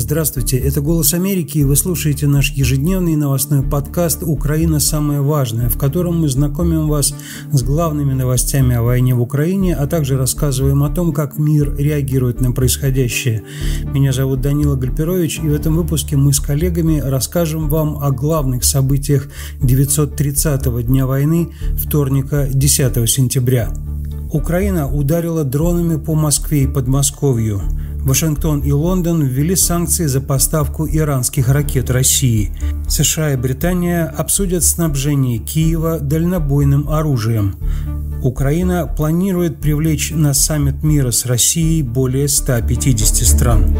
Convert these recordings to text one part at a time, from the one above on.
Здравствуйте, это «Голос Америки», и вы слушаете наш ежедневный новостной подкаст «Украина. Самое важное», в котором мы знакомим вас с главными новостями о войне в Украине, а также рассказываем о том, как мир реагирует на происходящее. Меня зовут Данила Гальперович, и в этом выпуске мы с коллегами расскажем вам о главных событиях 930-го дня войны, вторника, 10 сентября. Украина ударила дронами по Москве и Подмосковью. Вашингтон и Лондон ввели санкции за поставку иранских ракет России. США и Британия обсудят снабжение Киева дальнобойным оружием. Украина планирует привлечь на саммит мира с Россией более 150 стран.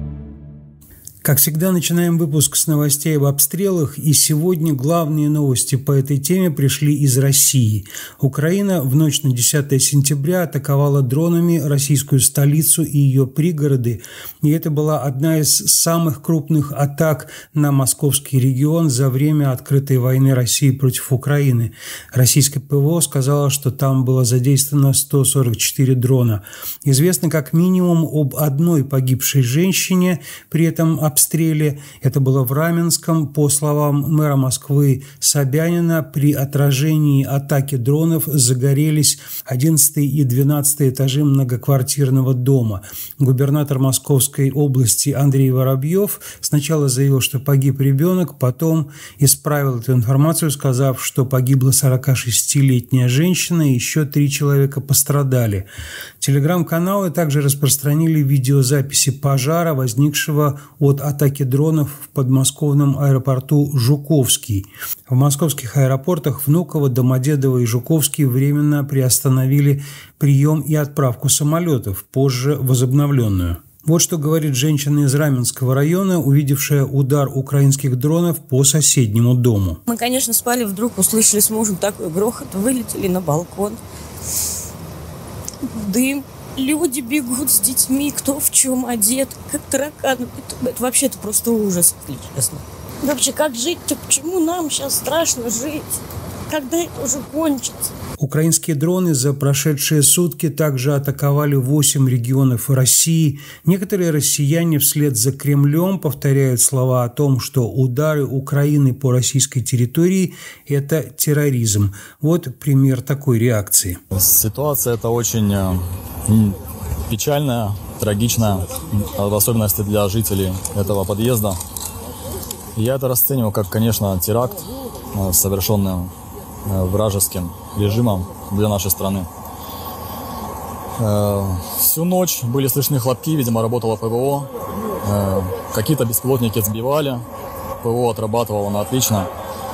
Как всегда, начинаем выпуск с новостей об обстрелах, и сегодня главные новости по этой теме пришли из России. Украина в ночь на 10 сентября атаковала дронами российскую столицу и ее пригороды, и это была одна из самых крупных атак на московский регион за время открытой войны России против Украины. Российское ПВО сказало, что там было задействовано 144 дрона. Известно как минимум об одной погибшей женщине при этом обстреле. Это было в Раменском. По словам мэра Москвы Собянина, при отражении атаки дронов загорелись 11 и 12 этажи многоквартирного дома. Губернатор Московской области Андрей Воробьев сначала заявил, что погиб ребенок, потом исправил эту информацию, сказав, что погибла 46-летняя женщина и еще 3 человека пострадали. Телеграм-каналы также распространили видеозаписи пожара, возникшего от атаки дронов в подмосковном аэропорту Жуковский. В московских аэропортах Внуково, Домодедово и Жуковский временно приостановили прием и отправку самолетов, позже возобновленную. Вот что говорит женщина из Раменского района, увидевшая удар украинских дронов по соседнему дому. Мы, конечно, спали, вдруг услышали с мужем такой грохот, вылетели на балкон. Дым. Люди бегут с детьми, кто в чем одет, как тараканы. Это вообще-то просто ужас, честно. Вообще, как жить-то? Почему нам сейчас страшно жить? Когда это уже кончится? Украинские дроны за прошедшие сутки также атаковали 8 регионов России. Некоторые россияне вслед за Кремлем повторяют слова о том, что удары Украины по российской территории – это терроризм. Вот пример такой реакции. Ситуация эта очень печальная, трагичная, в особенности для жителей этого подъезда. Я это расцениваю как, конечно, теракт, совершенный вражеским режимом для нашей страны. Всю ночь были слышны хлопки, видимо, работало ПВО. Какие-то беспилотники сбивали, ПВО отрабатывало на отлично.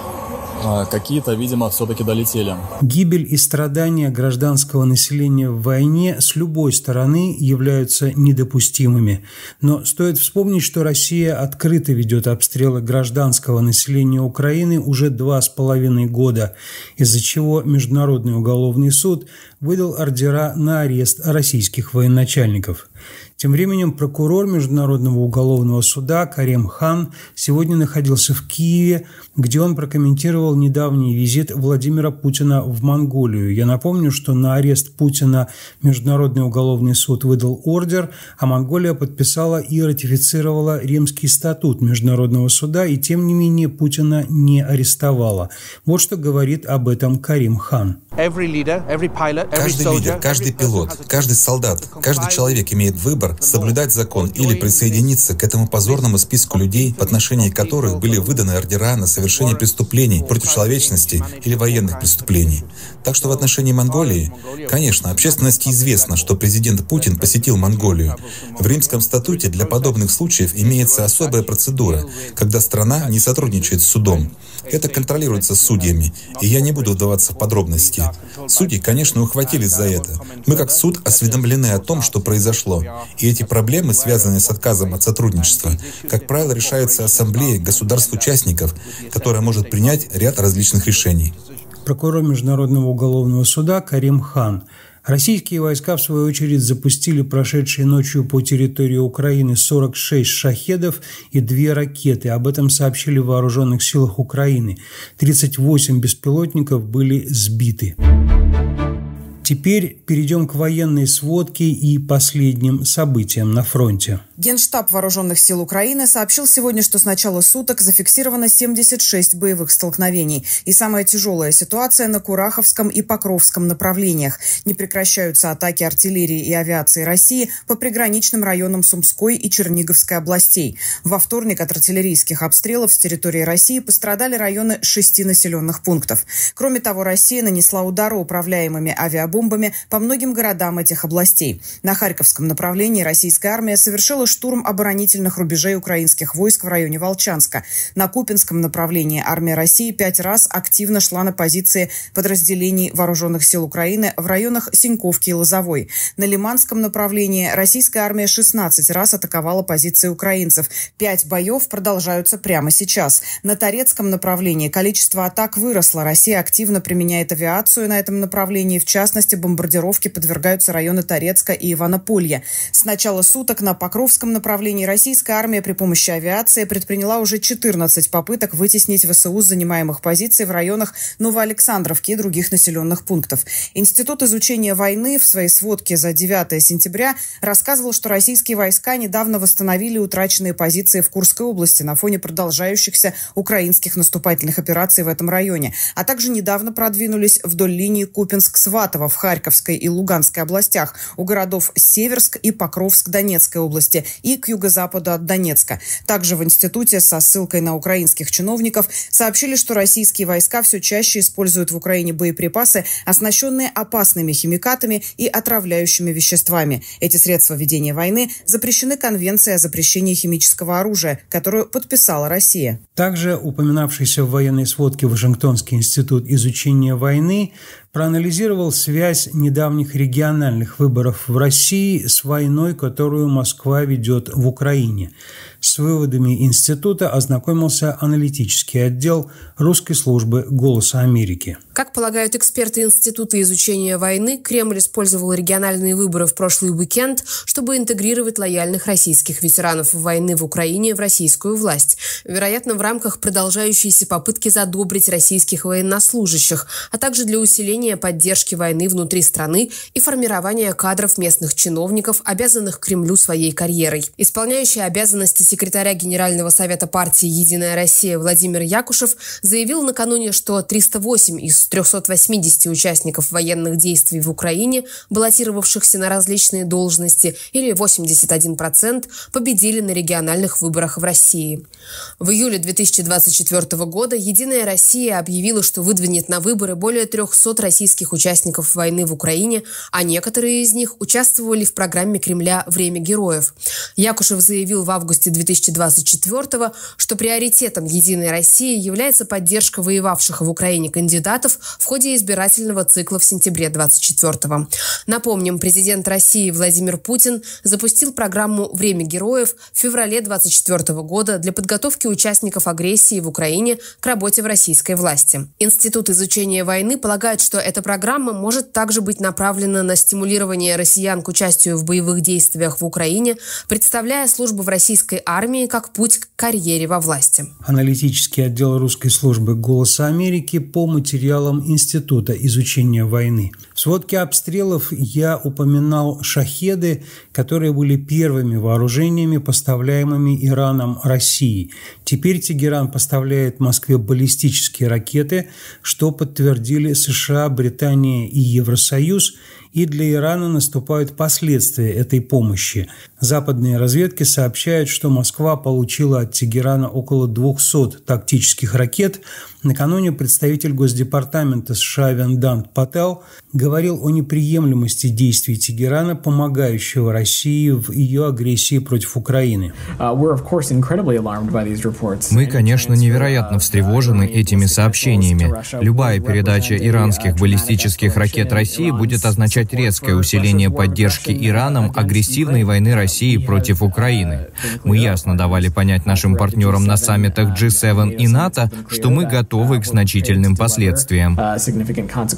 Какие-то, видимо, все-таки долетели. Гибель и страдания гражданского населения в войне с любой стороны являются недопустимыми. Но стоит вспомнить, что Россия открыто ведет обстрелы гражданского населения Украины уже 2,5 года, из-за чего Международный уголовный суд выдал ордера на арест российских военачальников. Тем временем прокурор Международного уголовного суда Карим Хан сегодня находился в Киеве, где он прокомментировал недавний визит Владимира Путина в Монголию. Я напомню, что на арест Путина Международный уголовный суд выдал ордер, а Монголия подписала и ратифицировала Римский статут Международного суда, и тем не менее Путина не арестовала. Вот что говорит об этом Карим Хан. Каждый лидер, каждый пилот, каждый солдат, каждый человек имеет выбор соблюдать закон или присоединиться к этому позорному списку людей, в отношении которых были выданы ордера на совершение преступлений против человечности или военных преступлений. Так что в отношении Монголии, конечно, общественности известно, что президент Путин посетил Монголию. В Римском статуте для подобных случаев имеется особая процедура, когда страна не сотрудничает с судом. Это контролируется судьями, и я не буду вдаваться в подробности. Судьи, конечно, ухватились за это. Мы как суд осведомлены о том, что произошло. И эти проблемы, связанные с отказом от сотрудничества, как правило, решаются ассамблеей государств-участников, которая может принять ряд различных решений. Прокурор Международного уголовного суда Карим Хан. Российские войска, в свою очередь, запустили прошедшей ночью по территории Украины 46 шахедов и 2 ракеты. Об этом сообщили в Вооруженных силах Украины. 38 беспилотников были сбиты. Теперь перейдем к военной сводке и последним событиям на фронте. Генштаб Вооруженных сил Украины сообщил сегодня, что с начала суток зафиксировано 76 боевых столкновений. И самая тяжелая ситуация на Кураховском и Покровском направлениях. Не прекращаются атаки артиллерии и авиации России по приграничным районам Сумской и Черниговской областей. Во вторник от артиллерийских обстрелов с территории России пострадали районы 6 населенных пунктов. Кроме того, Россия нанесла удары управляемыми авиабомбами по многим городам этих областей. На Харьковском направлении российская армия совершила штурм оборонительных рубежей украинских войск в районе Волчанска. На Купинском направлении армия России 5 раз активно шла на позиции подразделений Вооруженных сил Украины в районах Синьковки и Лозовой. На Лиманском направлении российская армия 16 раз атаковала позиции украинцев. 5 боев продолжаются прямо сейчас. На Торецком направлении количество атак выросло. Россия активно применяет авиацию на этом направлении. В частности, бомбардировки подвергаются районы Торецка и Иванополья. С начала суток на Покровском направлении российская армия при помощи авиации предприняла уже 14 попыток вытеснить ВСУ с занимаемых позиций в районах Новоалександровки и других населенных пунктов. Институт изучения войны в своей сводке за 9 сентября рассказывал, что российские войска недавно восстановили утраченные позиции в Курской области на фоне продолжающихся украинских наступательных операций в этом районе, а также недавно продвинулись вдоль линии Купинск-Сватово в Харьковской и Луганской областях у городов Северск и Покровск Донецкой области и к юго-западу от Донецка. Также в институте со ссылкой на украинских чиновников сообщили, что российские войска все чаще используют в Украине боеприпасы, оснащенные опасными химикатами и отравляющими веществами. Эти средства ведения войны запрещены Конвенцией о запрещении химического оружия, которую подписала Россия. Также упоминавшийся в военной сводке Вашингтонский институт изучения войны проанализировал связь недавних региональных выборов в России с войной, которую Москва ведет в Украине. С выводами института ознакомился аналитический отдел русской службы «Голоса Америки». Как полагают эксперты Института изучения войны, Кремль использовал региональные выборы в прошлый уикенд, чтобы интегрировать лояльных российских ветеранов войны в Украине в российскую власть. Вероятно, в рамках продолжающейся попытки задобрить российских военнослужащих, а также для усиления поддержки войны внутри страны и формирования кадров местных чиновников, обязанных Кремлю своей карьерой. Исполняющий обязанности секретаря Генерального совета партии «Единая Россия» Владимир Якушев заявил накануне, что 308 из 380 участников военных действий в Украине, баллотировавшихся на различные должности, или 81%, победили на региональных выборах в России. В июле 2024 года «Единая Россия» объявила, что выдвинет на выборы более 300 российских участников войны в Украине, а некоторые из них участвовали в программе Кремля «Время героев». Якушев заявил в августе 2024, что приоритетом «Единой России» является поддержка воевавших в Украине кандидатов в ходе избирательного цикла в сентябре 2024. Напомним, президент России Владимир Путин запустил программу «Время героев» в феврале 2024 года для подготовки участников агрессии в Украине к работе в российской власти. Институт изучения войны полагает, что эта программа может также быть направлена на стимулирование россиян к участию в боевых действиях в Украине, представляя службу в российской армии как путь к карьере во власти. Аналитический отдел русской службы «Голоса Америки» по материалам Института изучения войны. В сводке обстрелов я упоминал «Шахеды», которые были первыми вооружениями, поставляемыми Ираном России. Теперь Тегеран поставляет Москве баллистические ракеты, что подтвердили США, Британия и Евросоюз, и для Ирана наступают последствия этой помощи. Западные разведки сообщают, что Москва получила от Тегерана около 200 тактических ракет. Накануне представитель Госдепартамента США Вендант Пател говорил о неприемлемости действий Тегерана, помогающего России в ее агрессии против Украины. Мы, конечно, невероятно встревожены этими сообщениями. Любая передача иранских баллистических ракет России будет означать резкое усиление поддержки Ираном агрессивной войны России против Украины. Мы ясно давали понять нашим партнерам на саммитах G7 и НАТО, что мы готовы к значительным последствиям.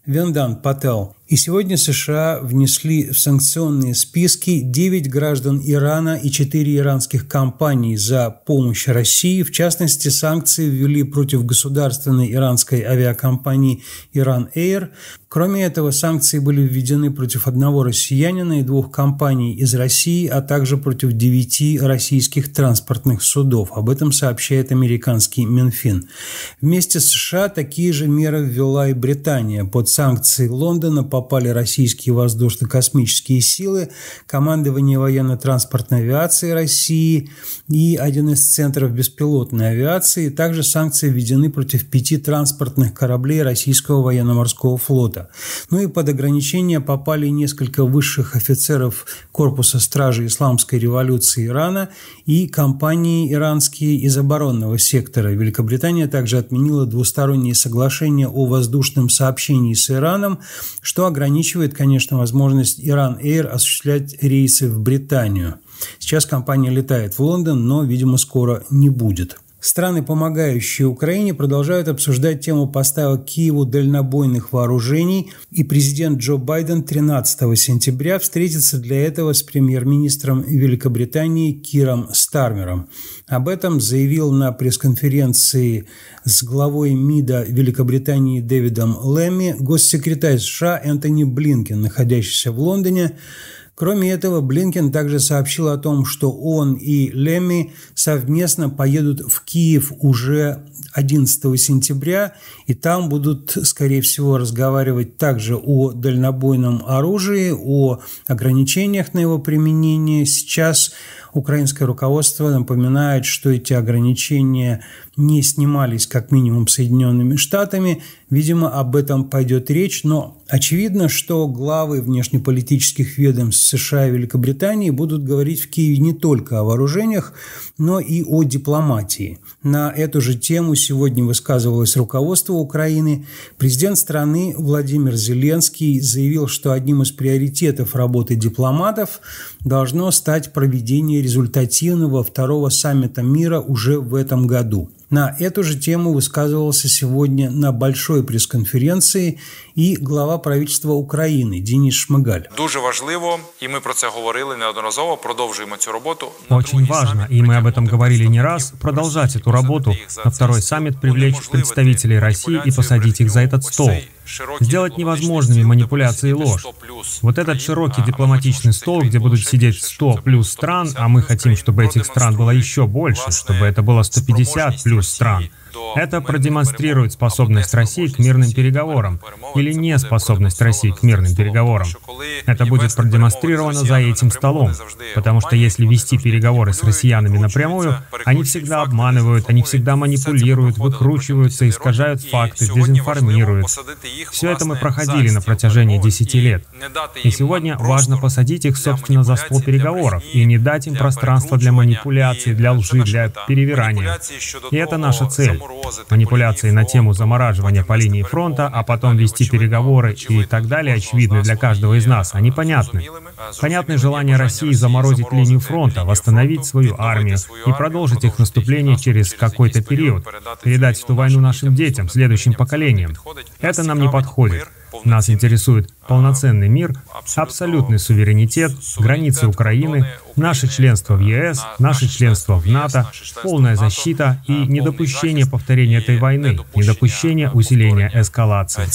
Вендан Пател. И сегодня США внесли в санкционные списки 9 граждан Ирана и 4 иранских компании за помощь России. В частности, санкции ввели против государственной иранской авиакомпании Iran Air. Кроме этого, санкции были введены против одного россиянина и 2 компаний из России, а также против 9 российских транспортных судов. Об этом сообщает американский Минфин. Вместе с США такие же меры ввела и Британия. Под санкции Лондона попали российские воздушно-космические силы, командование военно-транспортной авиации России и один из центров беспилотной авиации. Также санкции введены против 5 транспортных кораблей российского военно-морского флота. Ну и под ограничения попали несколько высших офицеров корпуса стражи исламской революции Ирана и компании иранские из оборонного сектора. Великобритания также отменила двусторонние соглашения о воздушном сообщении с Ираном, что ограничивает, конечно, возможность Iran Air осуществлять рейсы в Британию. Сейчас компания летает в Лондон, но, видимо, скоро не будет. Страны, помогающие Украине, продолжают обсуждать тему поставок Киеву дальнобойных вооружений, и президент Джо Байден 13 сентября встретится для этого с премьер-министром Великобритании Киром Стармером. Об этом заявил на пресс-конференции с главой МИДа Великобритании Дэвидом Лэмми госсекретарь США Энтони Блинкен, находящийся в Лондоне. Кроме этого, Блинкен также сообщил о том, что он и Лэмми совместно поедут в Киев уже 11 сентября, и там будут, скорее всего, разговаривать также о дальнобойном оружии, о ограничениях на его применение. Сейчас украинское руководство напоминает, что эти ограничения не снимались как минимум Соединенными Штатами. Видимо, об этом пойдет речь, но очевидно, что главы внешнеполитических ведомств США и Великобритании будут говорить в Киеве не только о вооружениях, но и о дипломатии. На эту же тему сегодня высказывалось руководство Украины. Президент страны Владимир Зеленский заявил, что одним из приоритетов работы дипломатов должно стать проведение результативного 2-го саммита мира уже в этом году. На эту же тему высказывался сегодня на большой пресс-конференции и глава правительства України Денис Шмигаль. Дуже важливо, и мы про це говорили неодноразово, продовжуємо цю работу. Очень важно, и мы об этом говорили не раз, продолжать эту работу, на 2-й саммит привлечь представителей России и посадить их за этот стол. Сделать невозможными манипуляции и ложь. Вот этот широкий дипломатичный стол, где будут сидеть 100 плюс стран, а мы хотим, чтобы этих стран было еще больше, чтобы это было 150 плюс стран. Это продемонстрирует способность России к мирным переговорам или неспособность России к мирным переговорам. Это будет продемонстрировано за этим столом, потому что если вести переговоры с россиянами напрямую, они всегда обманывают, они всегда манипулируют, выкручиваются, искажают факты, дезинформируют. Все это мы проходили на протяжении 10 лет. И сегодня важно посадить их, собственно, за стол переговоров и не дать им пространства для манипуляций, для лжи, для перевирания. И это наша цель. Манипуляции на тему замораживания по линии фронта, а потом вести переговоры и так далее, очевидны для каждого из нас, они понятны. Понятны желания России заморозить линию фронта, восстановить свою армию и продолжить их наступление через какой-то период, передать эту войну нашим детям, следующим поколениям. Это нам не подходит. Нас интересует полноценный мир, абсолютный суверенитет, границы Украины, наше членство в ЕС, наше членство в НАТО, полная защита и недопущение повторения этой войны, недопущение усиления эскалации.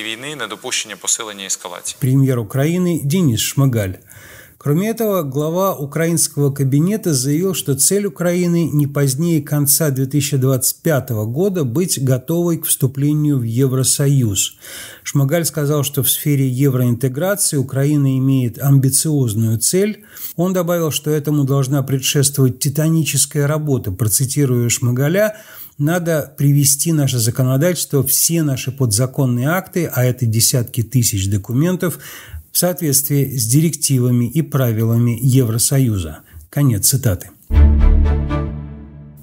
Премьер Украины Денис Шмигаль. Кроме этого, глава украинского кабинета заявил, что цель Украины не позднее конца 2025 года быть готовой к вступлению в Евросоюз. Шмигаль сказал, что в сфере евроинтеграции Украина имеет амбициозную цель. Он добавил, что этому должна предшествовать титаническая работа. Процитирую Шмигаля: «Надо привести наше законодательство, все наши подзаконные акты, а это десятки тысяч документов, в соответствии с директивами и правилами Евросоюза». Конец цитаты.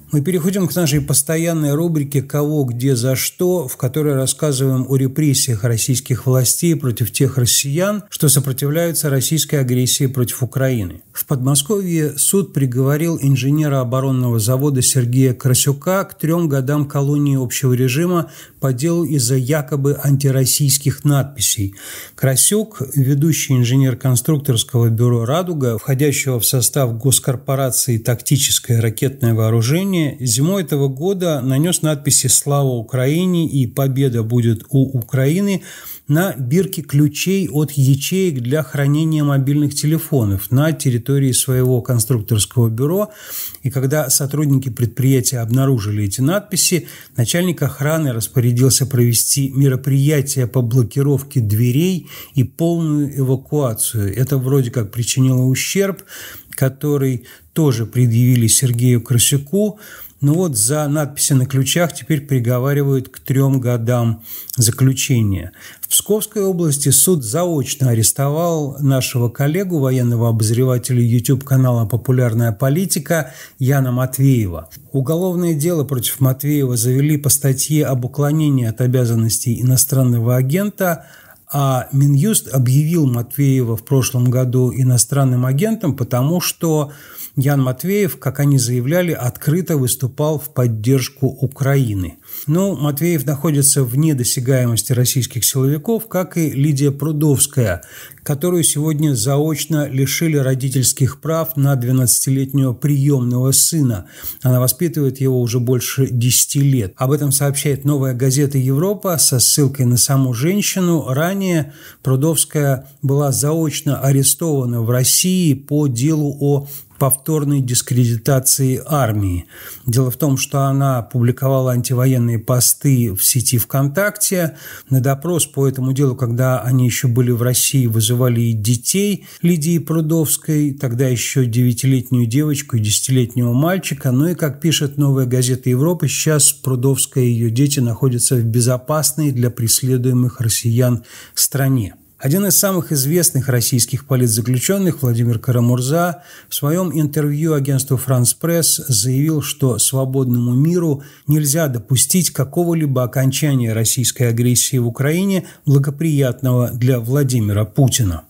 Мы переходим к нашей постоянной рубрике «Кого, где, за что», в которой рассказываем о репрессиях российских властей против тех россиян, что сопротивляются российской агрессии против Украины. В Подмосковье суд приговорил инженера оборонного завода Сергея Красюка к 3 годам колонии общего режима по делу из-за якобы антироссийских надписей. Красюк, ведущий инженер конструкторского бюро «Радуга», входящего в состав госкорпорации «Тактическое ракетное вооружение», зимой этого года нанес надписи «Слава Украине» и «Победа будет у Украины» на бирке ключей от ячеек для хранения мобильных телефонов на территории своего конструкторского бюро. И когда сотрудники предприятия обнаружили эти надписи, начальник охраны распорядился провести мероприятие по блокировке дверей и полную эвакуацию. Это вроде как причинило ущерб, который тоже предъявили Сергею Красюку. Но вот за надписи на ключах теперь приговаривают к 3 годам заключения. В Псковской области суд заочно арестовал нашего коллегу, военного обозревателя YouTube-канала «Популярная политика» Яна Матвеева. Уголовное дело против Матвеева завели по статье об уклонении от обязанностей иностранного агента, а Минюст объявил Матвеева в прошлом году иностранным агентом, потому что Ян Матвеев, как они заявляли, открыто выступал в поддержку Украины. Но Матвеев находится вне досягаемости российских силовиков, как и Лидия Прудовская, которую сегодня заочно лишили родительских прав на 12-летнего приемного сына. Она воспитывает его уже больше 10 лет. Об этом сообщает «Новая газета Европа» со ссылкой на саму женщину. Ранее Прудовская была заочно арестована в России по делу о повторной дискредитации армии. Дело в том, что она публиковала антивоенные посты в сети ВКонтакте. На допрос по этому делу, когда они еще были в России, вызывали и детей Лидии Прудовской, тогда еще 9-летнюю девочку и 10-летнего мальчика. Ну и, как пишет «Новая газета Европы», сейчас Прудовская и ее дети находятся в безопасной для преследуемых россиян стране. Один из самых известных российских политзаключенных, Владимир Карамурза, в своем интервью агентству «Франс Пресс» заявил, что свободному миру нельзя допустить какого-либо окончания российской агрессии в Украине, благоприятного для Владимира Путина.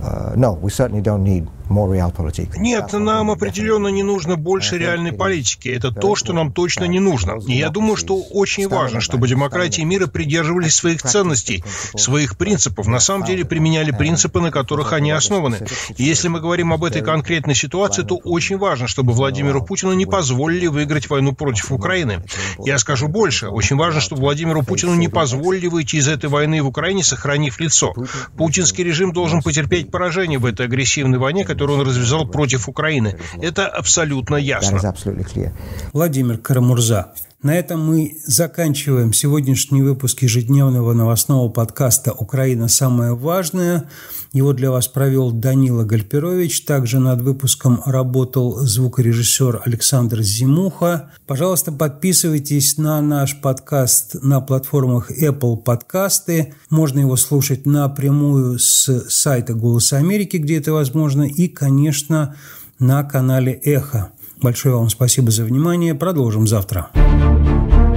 Нет, нам определенно не нужно больше реальной политики. Это то, что нам точно не нужно. И я думаю, что очень важно, чтобы демократии мира придерживались своих ценностей, своих принципов, на самом деле применяли принципы, на которых они основаны. И если мы говорим об этой конкретной ситуации, то очень важно, чтобы Владимиру Путину не позволили выиграть войну против Украины. Я скажу больше. Очень важно, чтобы Владимиру Путину не позволили выйти из этой войны в Украине, сохранив лицо. Путинский режим должен потерпеть поражение в этой агрессивной войне, которую он развязал против Украины. Это абсолютно ясно. Владимир Карамурза. На этом мы заканчиваем сегодняшний выпуск ежедневного новостного подкаста «Украина. Самое важное». Его для вас провел Данила Гальперович. Также над выпуском работал звукорежиссер Александр Зимуха. Пожалуйста, подписывайтесь на наш подкаст на платформах Apple Подкасты. Можно его слушать напрямую с сайта «Голос Америки», где это возможно, и, конечно, на канале «Эхо». Большое вам спасибо за внимание. Продолжим завтра.